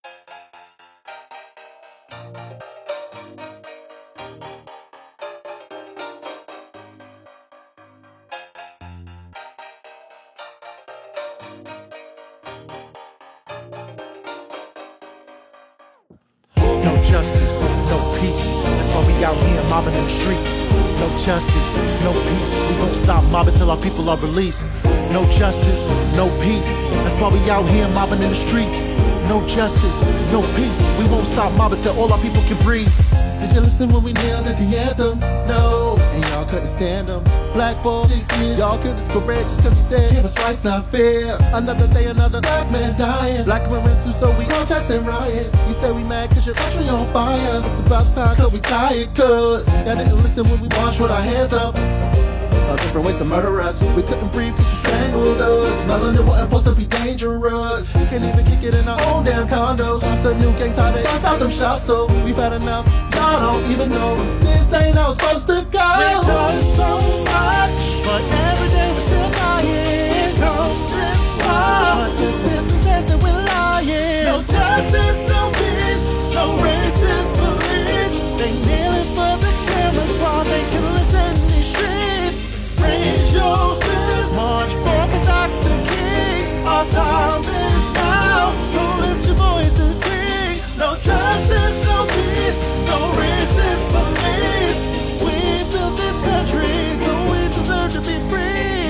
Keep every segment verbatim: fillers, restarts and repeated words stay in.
No justice, no peace. That's why we out here mobbing in the streets. No justice, no peace. We won't stop mobbing till our people are released. No justice, no peace. That's why we out here mobbing in the streets. No justice, no peace. We won't stop mobbing till all our people can breathe. Did you listen when we nailed at the anthem? No, and y'all couldn't stand them. Black Bull, six years, y'all couldn't discourage us cause he said give us rights not fair. Another day, another black man dying. Black women too, so we protest and riot. You say we mad cause your country on fire. It's about time cause we tired cause y'all didn't listen when we marched with our hands up. Uh, different ways to murder us. We couldn't breathe cause you strangled us. Melanin wasn't supposed to be dangerous. We can't even kick it in our own damn condos. Since the new gangs how they bust out them shots, so we've had enough. Y'all don't even know this ain't how it's supposed to go. We've done so much, but every day we're still dying. We know this far, but the system says that we're lying. No justice, no peace, no racist police. They kneeling for the cameras while they can listen in these streets. Raise your fist, march for the Doctor King. Our time is now, so lift your voice and sing. No justice, no peace, no racist police. We built this country, so we deserve to be free.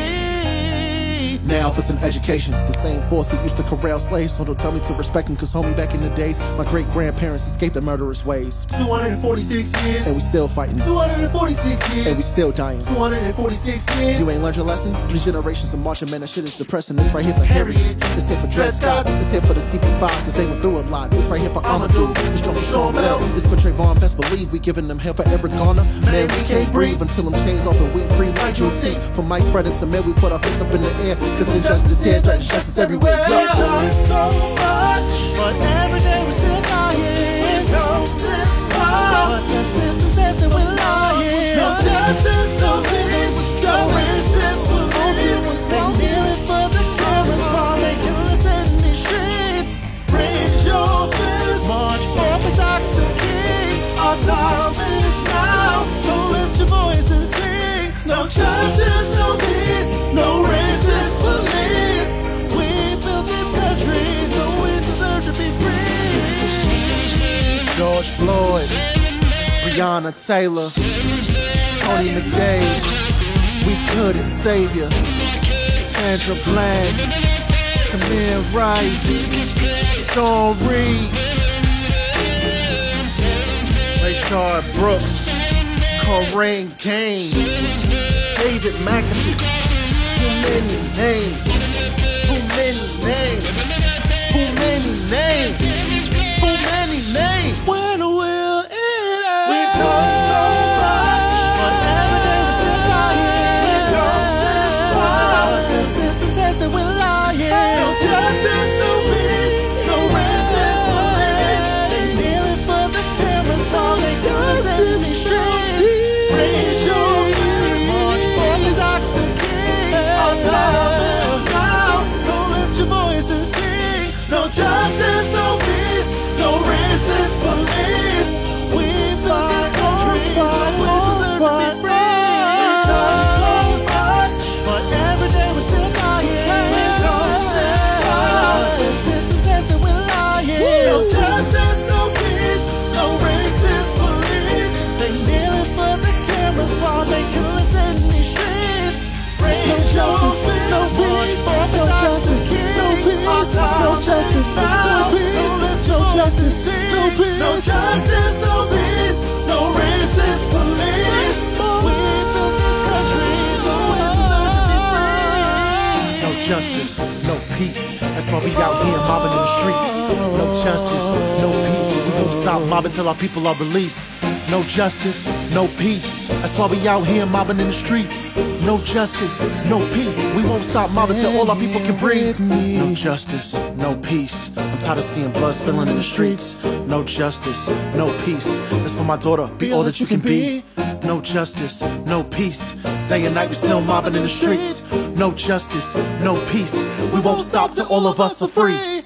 Now for some education, the same force who used to corral slaves. So don't tell me to respect them, cause homie back in the days my great grandparents escaped the murderous ways. Two hundred forty-six years, and we still fighting. Two hundred forty-six years, and we still dying. Two hundred forty-six years, you ain't learned your lesson. Three generations of marching, man, that shit is depressing. This right here for Harriet, this here for Dred Scott, this here for the C P five, cause they went through a lot. This right here for Amadou, this joint for Sean Bell, this for Trayvon. Best believe we giving them hell for Eric Garner. Man, we can't breathe until them chains off and we free my Juneteenth. From Mike Frederick to man, we put our fists up in the air, cause injustice here, threatens justice everywhere. We've done so much, but every day we're still dying. We know this far, but the system says that we're lying. No justice, no peace, no racist police. They kneeling for the cameras while they can listen in these streets. Raise your fist, march for the Doctor King. Our time is now, so lift your voice and sing. No justice, no peace, no racist police. We built this country, so we deserve to be free. George Floyd, Breonna Taylor, Tony McDade, we couldn't save you. Sandra Bland, Tamir Rice, Sean Reed, Rayshard Brooks, Corrine Gaines, David McAfee. Too many names, too many names, too many names, too many names. When will it end? We've done so much, but every day we're still dying. We know this far, but the system says that we're lying. No justice, no peace, no racist police. They kneeling for the cameras while they can listen in these streets. Raise your fist, march for the Doctor King. Our time is now, so lift your voice and sing. No justice, no peace, no racist police. We built this country, so we deserve to be free. We've done so much, but every day we're still dying. We know this far, but the system says that we're lying. No justice, no peace, no racist police. They kneeling for the cameras while they can listen in these streets. Raise your fist, no peace, no justice, no peace, no justice, no peace, no justice, no peace, no justice, no peace, no racist police. We built this country, so we deserve to be free. No justice, no peace. That's why we out here mobbing in the streets. No justice, no peace. We won't stop mobbing till our people are released. No justice, no peace. That's why we out here mobbing in the streets. No justice, no peace. We won't stop mobbing till all our people can breathe. No justice, no peace. I'm tired of seeing blood spilling in the streets. No justice, no peace. That's for my daughter, be all that you can be. No justice, no peace. Day and night we still mobbing in the streets. No justice, no peace. We won't stop till all of us are free.